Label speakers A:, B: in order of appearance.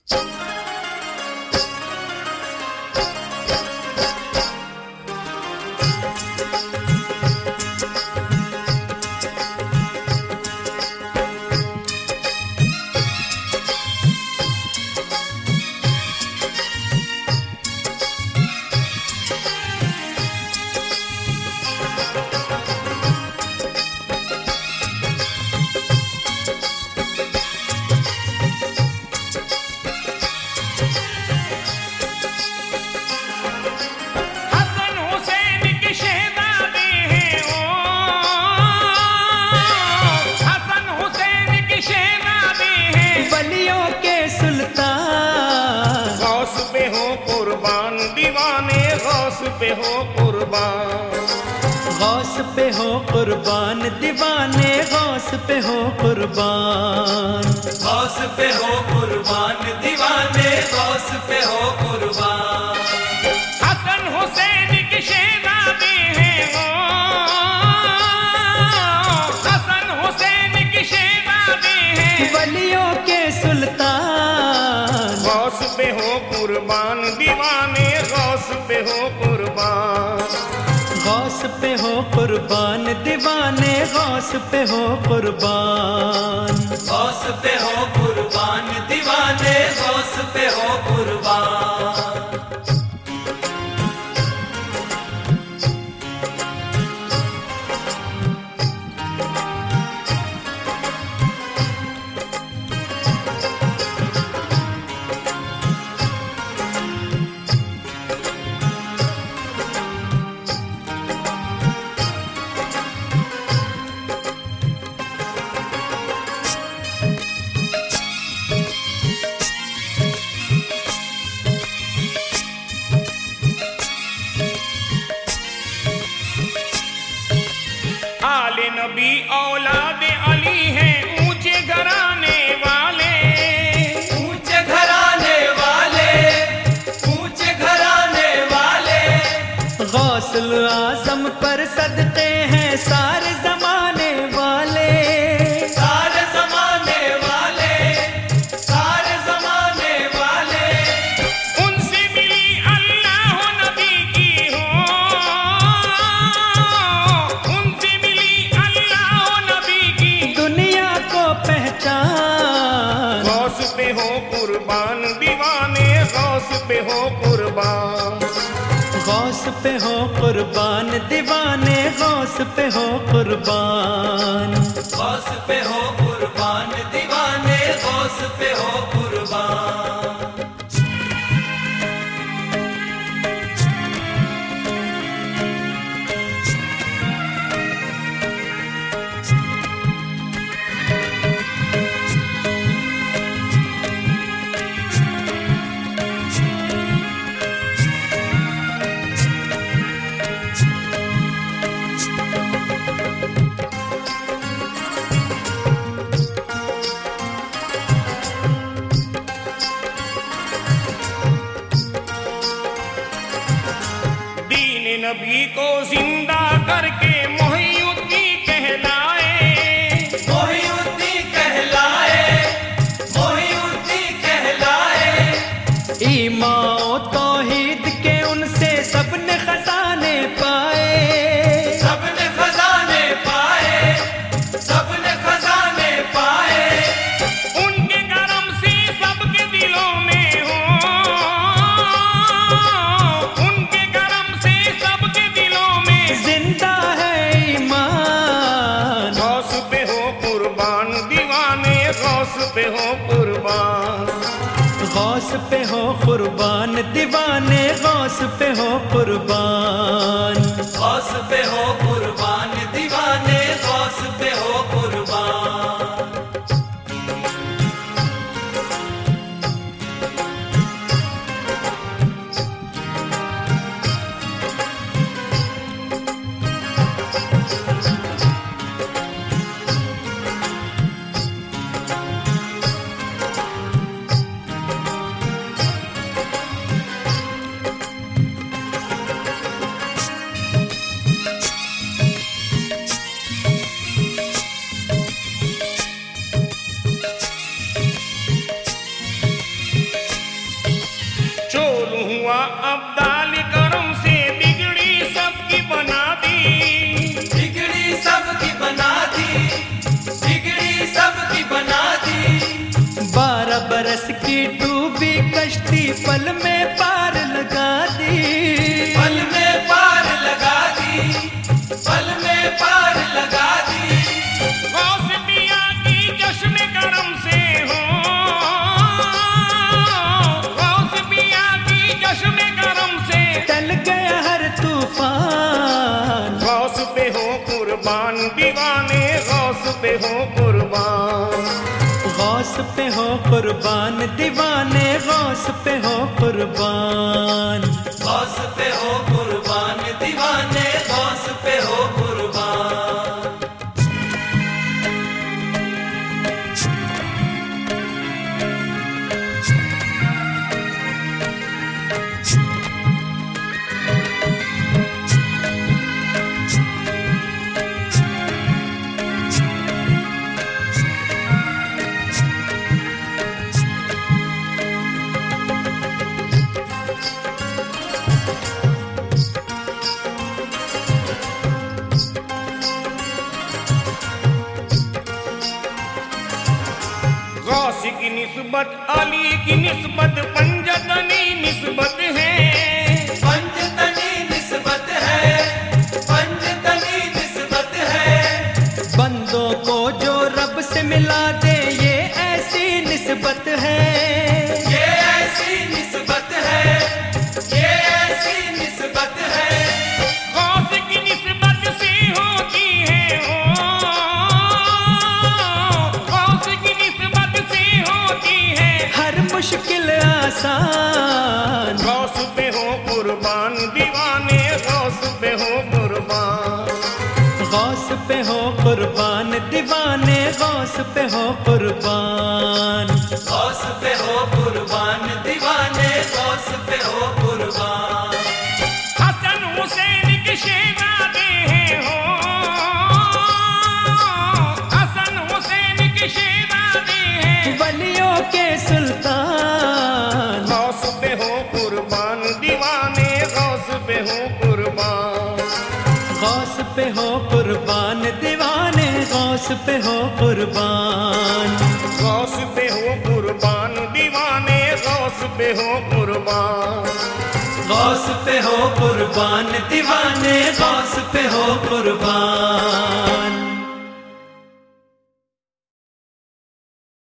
A: पे हो कुर्बान,
B: गौस पे हो कुर्बान दीवाने, गौस पे हो कुर्बान,
C: गौस पे हो कुर्बान दीवाने, गौस पे हो कुर्बान।
A: हसन हुसैन की शहजादी हैं वो, हसन हुसैन की शहजादी हैं,
B: वलियों के सुल्तान।
A: गौस पे हो कुर्बान दीवाने, गौस पे हो कुर्बान,
B: गौस पे हो कुर्बान दीवाने, गौस पे हो कुर्बान,
C: गौस पे हो कुर्बान दीवाने, गौस पे हो कुर्बान।
A: आले नबी औलाद अली हैं, ऊंचे घराने वाले,
C: ऊंचे घराने वाले, ऊंचे घराने वाले।
B: गौसुल आजम पर सदते हैं सारे जमाने वाले,
C: सारे जमाने वाले, सारे जमाने वाले।
A: उनसे मिली अल्लाह नबी की हो, उनसे मिली अल्लाह नबी की,
B: दुनिया को पहचान।
A: गौस पे हो कुर्बान दीवाने, गौस पे हो कुर्बान,
B: गौस पे हो कुर्बान दीवाने, गौस पे हो कुर्बान,
C: गौस पे हो कुर्बान दीवाने, गौस पे हो कुर्बान।
A: दीन नबी को जिंदा करके मोहिउद्दीन कहलाए,
C: मोहिउद्दीन कहलाए, मोहिउद्दीन कहलाए।
B: ईमान तौहीद के उनसे सबने खजाने पाए,
C: सबने खजाने पाए, सबने खजाने पाए।
A: उनके करम से सबके दिलों में हो, उनके करम से सबके दिलों में
B: जिंदा है ईमान।
A: गौस पे हो कुर्बान दीवाने, गौस पे हो कुर्बान,
B: गौस पे हो कुर्बान दीवाने, गौस पे हो कुर्बान,
C: गौस पे हो कुर्बान दीवाने, गौस पे हो कुर्बान।
B: बरस की डूबी कश्ती पल में पार लगा दी,
C: पल में पार लगा दी, पल में पार लगा दी।
A: गौस पिया की चश्मे करम से हो, गौस पिया की चश्मे करम से
B: टल गया हर तूफान।
A: गौस पे हो कुर्बान दीवाने, गौस पे हो कुर्बान।
B: गौस पे हो कुर्बान दीवाने, गौस पे हो कुर्बान।
C: गौस पे हो कुर्बान दीवाने, गौस पे हो कुर्बान।
A: गौस की निस्बत अली की निस्बत पंजतनी निस्बत है,
C: पंजतनी निस्बत है, पंजतनी निस्बत है।
B: बंदों को जो रब से मिला दे ये ऐसी निस्बत है,
C: ये ऐसी निस्बत है, ये ऐसी निस्बत है।
A: गौस की निस्बत से होती है हो, गौस की निस्बत से होती है
B: हर मुश्किल आसान।
A: गौस पे हो कुर्बान दीवाने, गौस पे हो कुर्बान।
B: गौस पे हो कुर्बान दीवाने, गौस पे हो कुर्बान।
C: गौस पे हो कुर्बान दीवाने, गौस पे हो कुर्बान।
A: हसन हुसैन के शहजादे हैं हो, हसन हुसैन के शहजादे हैं
B: वलियों के सुल्तान।
A: गौस पे हो कुर्बान दीवाने, गौस पे हो कुर्बान।
B: गौस पे हो कुर्बान दीवाने, गौस पे हो कुर्बान।
A: गौस पे हो कुर्बान दीवाने, गौस पे हो कुर्बान।
B: गौस पे हो कुर्बान दीवाने, गौस पे हो कुर्बान।